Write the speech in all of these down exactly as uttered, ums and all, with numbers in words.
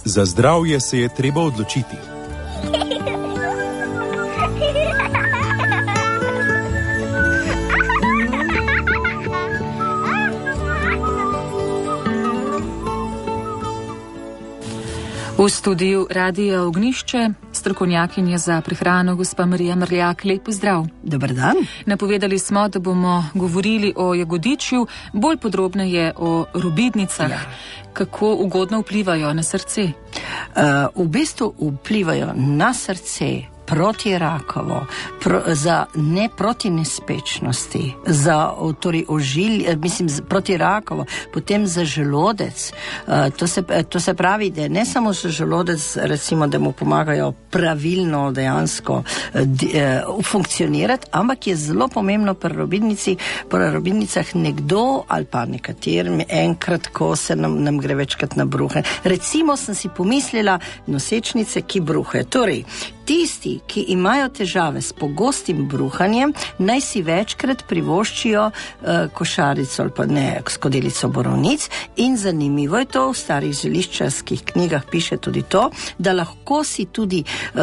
Za zdravje se je treba odločiti. V studiu Radia Ognjišče strokovnjakinja za prehrano gospa Marija Mrljak. Lep pozdrav. Dober dan. Napovedali smo, da bomo govorili o jagodičju, bolj podrobneje o robidnicah. Ja. Kako ugodno vplivajo na srce? Uh, v bistvu vplivajo na srce, proti rakovo, pro, za ne proti nespečnosti, za torej ožilje, mislim proti rakovo, potem za želodec. Uh, to, se, to se pravi, da ne samo za želodec, recimo, da mu pomagajo pravilno dejansko uh, uh, funkcionirati, ampak je zelo pomembno pri robidnici, pri robidnicah nekdo ali pa nekaterim enkrat, ko se nam, nam gre večkrat na bruhe. Recimo sem si pomislila nosečnice, ki bruhajo. Torej, tisti, ki imajo težave s pogostim bruhanjem, naj si večkrat privoščijo uh, košarico ali pa ne, skodelico borovnic, in zanimivo je to, v starih zeliščarskih knjigah piše tudi to, da lahko si tudi uh,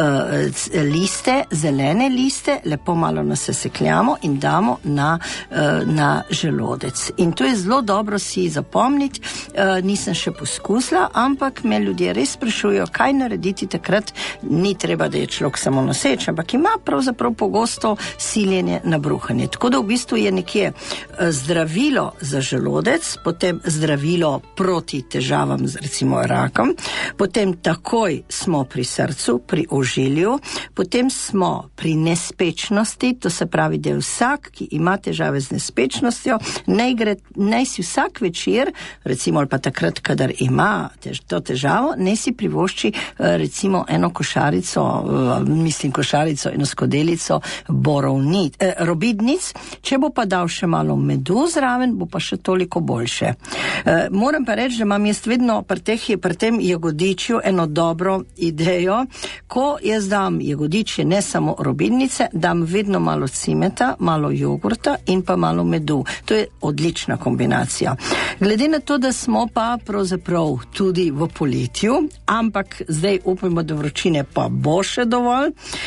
liste, zelene liste, lepo malo nasesekljamo in damo na, uh, na želodec. In to je zelo dobro si zapomniti, uh, nisem še poskusila, ampak me ljudje res sprašujejo, kaj narediti takrat, ni treba, da je človek samo noseč, ampak ima pravzaprav pogosto siljenje na bruhanje. Tako da v bistvu je nekje zdravilo za želodec, potem zdravilo proti težavam z recimo rakom, potem takoj smo pri srcu, pri ožilju, potem smo pri nespečnosti, to se pravi, da je vsak, ki ima težave z nespečnostjo, naj, gre, naj si vsak večer, recimo ali pa takrat, kadar ima tež, to težavo, naj si privošči recimo eno košarico, mislim košarico, eno skodelico borovnic, eh, robidnic, če bo pa dal še malo medu zraven, bo pa še toliko boljše. Eh, moram pa reči, da imam jaz vedno pri, teh, pri tem jagodičju eno dobro idejo, ko jaz dam jagodičje, ne samo robidnice, dam vedno malo cimeta, malo jogurta in pa malo medu. To je odlična kombinacija. Glede na to, da smo pa pravzaprav tudi v poletju, ampak zdaj upajmo, da vročine pa bo še dovolj,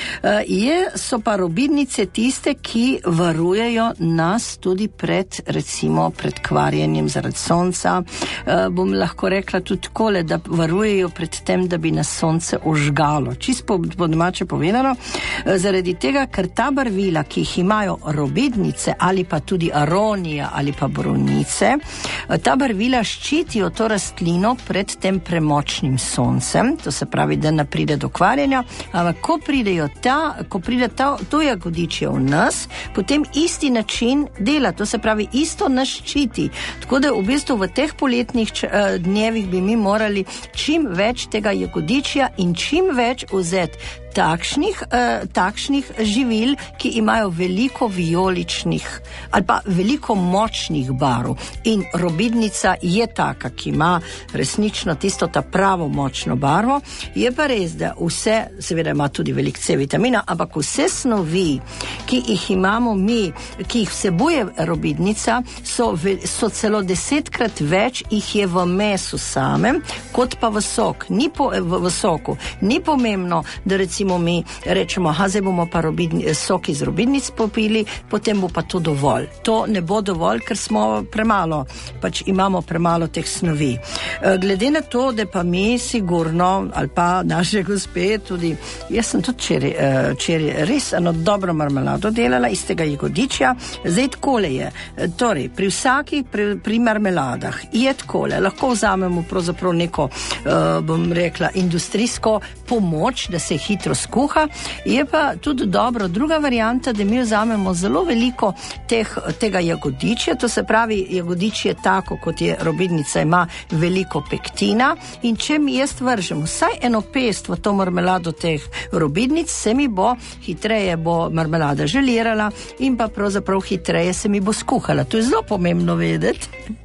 je, so pa robidnice tiste, ki varujejo nas tudi pred, recimo, pred kvarjenjem zaradi sonca. Bom lahko rekla tudi takole, da varujejo pred tem, da bi nas sonce ožgalo. Čisto po domače povedano, zaradi tega, ker ta barvila, ki jih imajo robidnice ali pa tudi aronija ali pa borovnice, ta barvila ščitijo to rastlino pred tem premočnim soncem, to se pravi, da ne pride do kvarjenja, ampak ko pridejo ta, ko pride ta, to jagodičje v nas, potem isti način dela, to se pravi, isto nas ščiti. Tako da v bistvu v teh poletnih č, uh, dnevih bi mi morali čim več tega jagodičja in čim več vzeti takšnih, uh, takšnih živil, ki imajo veliko vijoličnih ali pa veliko močnih barv. In robidnica je taka, ki ima resnično tisto ta pravo močno barvo. Je pa res, da vse, seveda ima tudi veliko C vitamina, ampak vse snovi, ki jih imamo mi, ki jih vsebuje robidnica, so, so celo desetkrat več jih je v mesu samem, kot pa v sok. Ni po, v, v soku. Ni pomembno, da recimo mi rečemo, ha, zdaj bomo pa robidni, sok iz robidnic popili, potem bo pa to dovolj. To ne bo dovolj, ker smo premalo, pač imamo premalo teh snovi. Glede na to, da pa mi sigurno, ali pa naše gospe tudi, jaz sem tudi čeri, čeri res eno dobro marmelado delala iz tega jagodičja. Zdaj takole je, torej, pri vsakih, pri, pri marmeladah je takole, lahko vzamemo pravzaprav neko, uh, bom rekla, industrijsko pomoč, da se hitro skuha, je pa tudi dobro druga varianta, da mi vzamemo zelo veliko teh, tega jagodičja, to se pravi, jagodičje je tako, kot je robidnica, ima veliko pektina, in če mi jaz vržem vsaj eno pest v to marmelado teh robidnic, se mi bo hitreje bo marmelada želirala in pa pravzaprav hitreje se mi bo skuhala. To je zelo pomembno vedeti.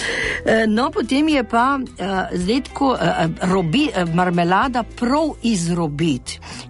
No, potem je pa uh, zdaj tako uh, robi, uh, marmelada prav izrobiti.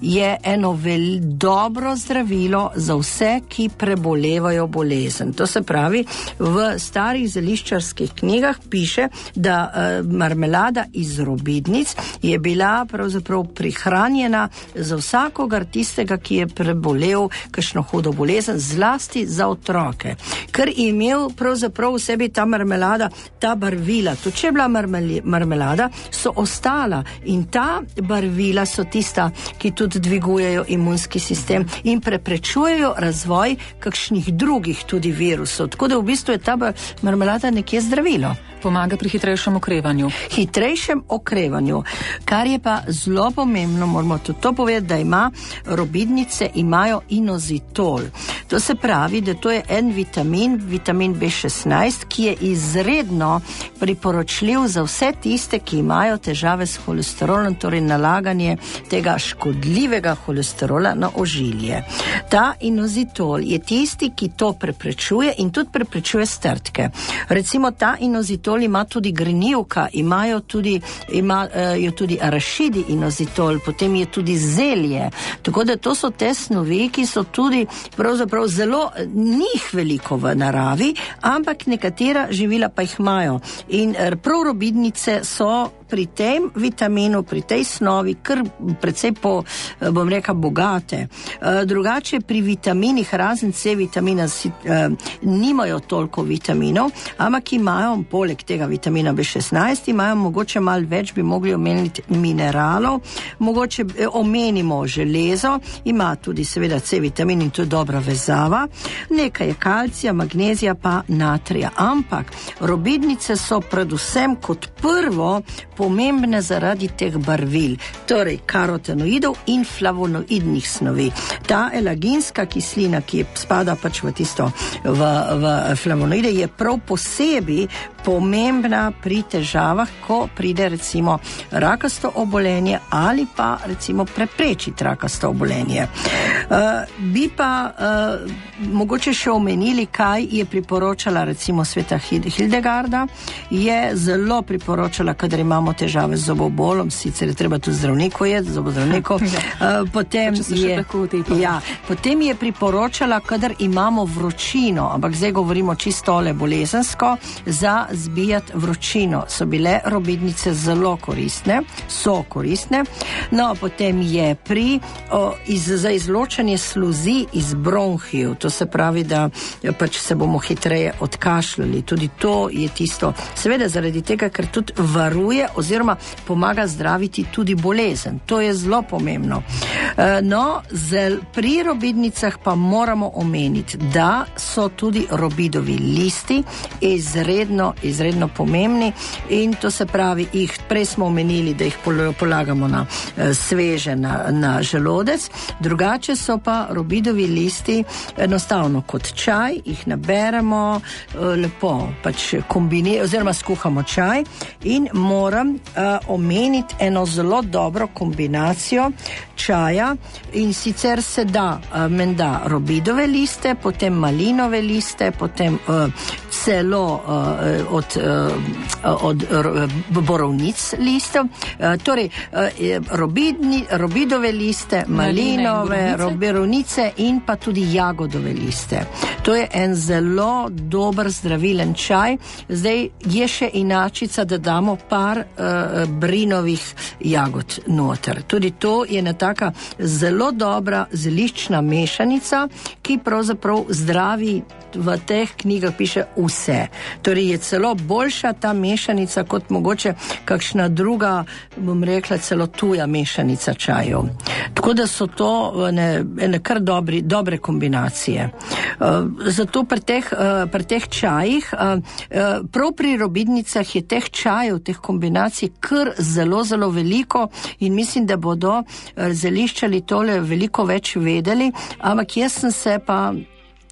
je eno vel, dobro zdravilo za vse, ki prebolevajo bolezen. To se pravi, v starih zeliščarskih knjigah piše, da uh, marmelada iz robidnic je bila pravzaprav prihranjena za vsakogar tistega, ki je prebolel kakšno hudo bolezen, zlasti za otroke. Ker je imel pravzaprav v sebi ta marmelada, ta barvila, to če je bila marmelada, so ostala in ta barvila so tista, ki tudi dvigujejo imunski sistem in preprečujejo razvoj kakšnih drugih tudi virusov. Tako da v bistvu je ta marmelada nekje zdravilo. Pomaga pri hitrejšem okrevanju. Hitrejšem okrevanju. Kar je pa zelo pomembno, moramo tudi to povedati, da ima robidnice imajo inozitol. To se pravi, da to je en vitamin, vitamin B šestnajst, ki je izredno priporočljiv za vse tiste, ki imajo težave s holesterolom, torej nalaganje tega škodljivega holesterola na ožilje. Ta inozitol je tisti, ki to preprečuje in tudi preprečuje strdke. Recimo ta inozitol ima tudi grenivka, imajo tudi, imajo tudi arašidi inozitol, potem je tudi zelje. Tako da to so te snovi, ki so tudi pravzaprav zelo, njih veliko v naravi, ampak nekatera živila pa jih imajo. In prav robidnice so pri tem vitaminu, pri tej snovi, kar precej po, bom rekel, bogate. Drugače pri vitaminih, razen C vitamina, si, eh, nimajo toliko vitaminov, ampak imajo, poleg tega vitamina B šestnajst, imajo mogoče malo več, bi mogli omeniti mineralov, mogoče eh, omenimo železo, ima tudi seveda C vitamin in to je dobra vezava, nekaj je kalcija, magnezija pa natrija. Ampak robidnice so predvsem kot prvo pomembne zaradi teh barvil, torej karotenoidov in flavonoidnih snovi. Ta elaginska kislina, ki spada pač v tisto, v, v flavonoide, je prav posebej pomembna pri težavah, ko pride recimo rakasto obolenje ali pa recimo preprečiti rakasto obolenje. Uh, bi pa uh, mogoče še omenili, kaj je priporočala recimo sveta Hildegarda, je zelo priporočala, kadar imamo težave z zobobolom, sicer je treba tudi zdravniku jeti, zobozdravniku, uh, potem je, ja, potem je priporočala, kadar imamo vročino, ampak zdaj govorimo čistole bolezensko, za zbijati vročino. So bile robidnice zelo koristne, so koristne. No, potem je pri o, iz, za izločanje sluzi iz bronhiju, to se pravi, da pač se bomo hitreje odkašljali. Tudi to je tisto, seveda zaradi tega, ker tudi varuje oziroma pomaga zdraviti tudi bolezen. To je zelo pomembno. E, no, zel, pri robidnicah pa moramo omeniti, da so tudi robidovi listi izredno, izredno pomembni in to se pravi, jih prej smo omenili, da jih polagamo na e, sveže, na, na želodec. Drugače so pa robidovi listi enostavno kot čaj, jih naberemo e, lepo, pač kombiniramo oziroma skuhamo čaj in moram e, omeniti eno zelo dobro kombinacijo čaja in sicer se da e, menda robidove liste, potem malinove liste, potem e, celo e, od, e, od e, borovnic listov, e, torej e, robidni, robidove liste, malinove, borovnice in pa tudi jagodove liste. To je en zelo dober zdravilen čaj. Zdaj je še inačica, da damo par e, brinovih jagod noter. Tudi to je ena taka zelo dobra zeliščna mešanica, ki pravzaprav zdravi, v teh knjigah piše vse. Torej je celo boljša ta mešanica kot mogoče kakšna druga, bom rekla, celo tuja mešanica čajev. Tako da so to ene, ene kar dobri, dobre kombinacije. Uh, zato pri teh, uh, pri teh čajih, uh, uh, prav pri robidnicah je teh čajev, teh kombinacij kar zelo, zelo veliko in mislim, da bodo uh, zeliščali tole veliko več vedeli, ampak jaz sem se pa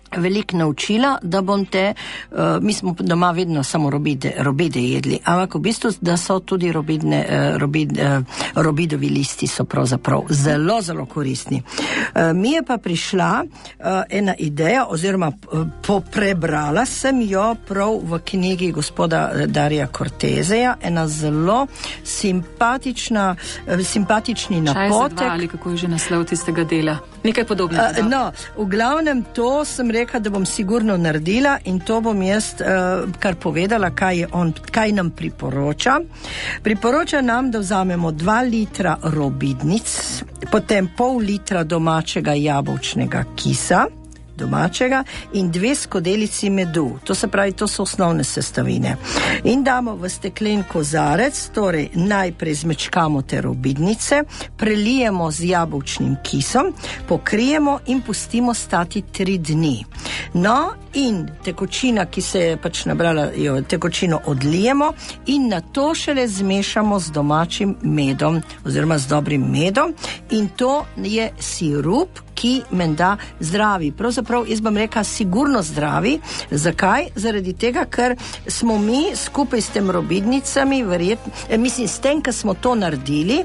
veliko naučila, da bom te, uh, mi smo doma vedno samo robide, robide jedli, ampak v bistvu, da so tudi robidne, uh, robid, uh, robidovi listi so pravzaprav zelo, zelo koristni. Uh, mi je pa prišla uh, ena ideja, oziroma uh, poprebrala sem jo prav v knjigi gospoda Darija Corteseja, ena zelo simpatična, uh, simpatični napotek. Čaj za dva, ali kako je že naslov tistega dela? Nekaj podobnega. Uh, no, v glavnem to sem rekla, da bom sigurno naredila in to bom jaz uh, kar povedala, kaj, je on, kaj nam priporoča. Priporoča nam, da vzamemo dva litra robidnic, potem pol litra domačega jabolčnega kisa, domačega, in dve skodelici medu. To se pravi, to so osnovne sestavine. In damo v steklen kozarec, torej najprej zmečkamo te robidnice, prelijemo z jabolčnim kisom, pokrijemo in pustimo stati tri dni. No, in tekočina, ki se je pač nabrala, jo tekočino odlijemo in na to šele zmešamo z domačim medom oziroma z dobrim medom in to je sirup, ki menda zdravi. Pravzaprav jaz bom rekla sigurno zdravi. Zakaj? Zaradi tega, ker smo mi skupaj s tem robidnicami, verjetno, mislim, s tem, ker smo to naredili,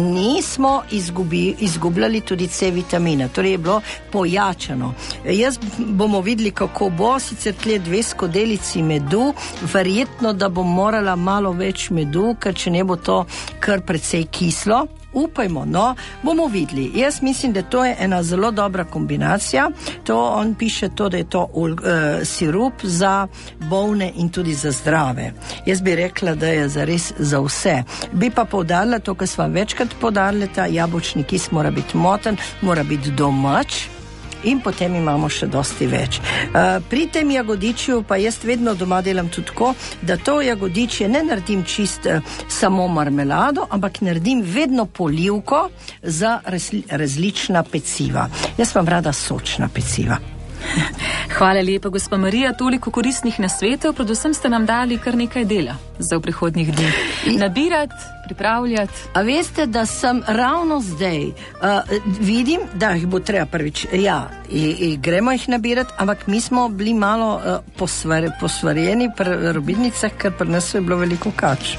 nismo izgubi, izgubljali tudi C vitamina. Torej je bilo pojačano. Jaz bomo videli, kako bo, sicer tle dve skodelici medu, verjetno, da bom morala malo več medu, ker če ne bo to kar precej kislo. Upajmo, no, bomo videli. Jaz mislim, da to je ena zelo dobra kombinacija. To on piše to, da je to uh, sirup za bolne in tudi za zdrave. Jaz bi rekla, da je zares za vse. Bi pa poudarila to, kar sva večkrat poudarila, ta jabolčni kis mora biti moten, mora biti domač. In potem imamo še dosti več. Uh, pri tem jagodičju pa jaz vedno doma delam tudi tako, da to jagodičje ne naredim čist uh, samo marmelado, ampak naredim vedno polivko za razli- različna peciva. Jaz vam rada sočna peciva. Hvala lepa, gospa Marija, toliko koristnih nasvetov, predvsem ste nam dali kar nekaj dela za v prihodnjih dneh. Nabirati, pripravljati. A veste, da sem ravno zdaj, uh, vidim, da jih bo treba prvič, ja, i, i, gremo jih nabirati, ampak mi smo bili malo uh, posvar, posvarjeni pri robidnicah, ker pri nas je bilo veliko kač.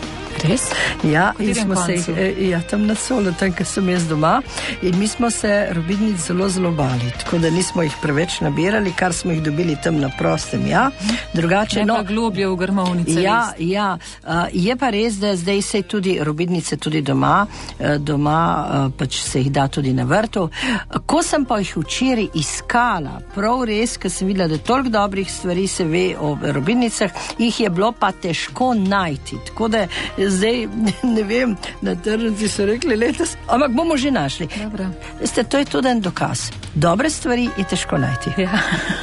Res? Ja, in smo se, ja, tam na Solu, tam, ker sem jaz doma, in mi smo se robidnic zelo, zelo bali, tako da nismo jih preveč nabirali, kar smo jih dobili tam na prostem, ja. Drugače, ne no, pa globlje v grmovnice. Ja, ja, uh, je pa res, da zdaj se tudi robidnice tudi doma, uh, doma uh, pač se jih da tudi na vrtu. Ko sem pa jih včeraj iskala, prav res, ker sem videla, da toliko dobrih stvari se ve o robidnicah, jih je bilo pa težko najti, tako da zdaj, ne vem, na tržnici so rekli letos, ampak bomo že našli. Dobro. Veste, to je tudi en dokaz. Dobre stvari je težko najti. Ja.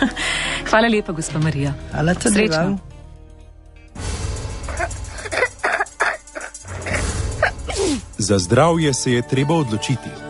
Hvala lepa, gospa Marija. Hvala tudi vam. Za zdravje se je treba odločiti.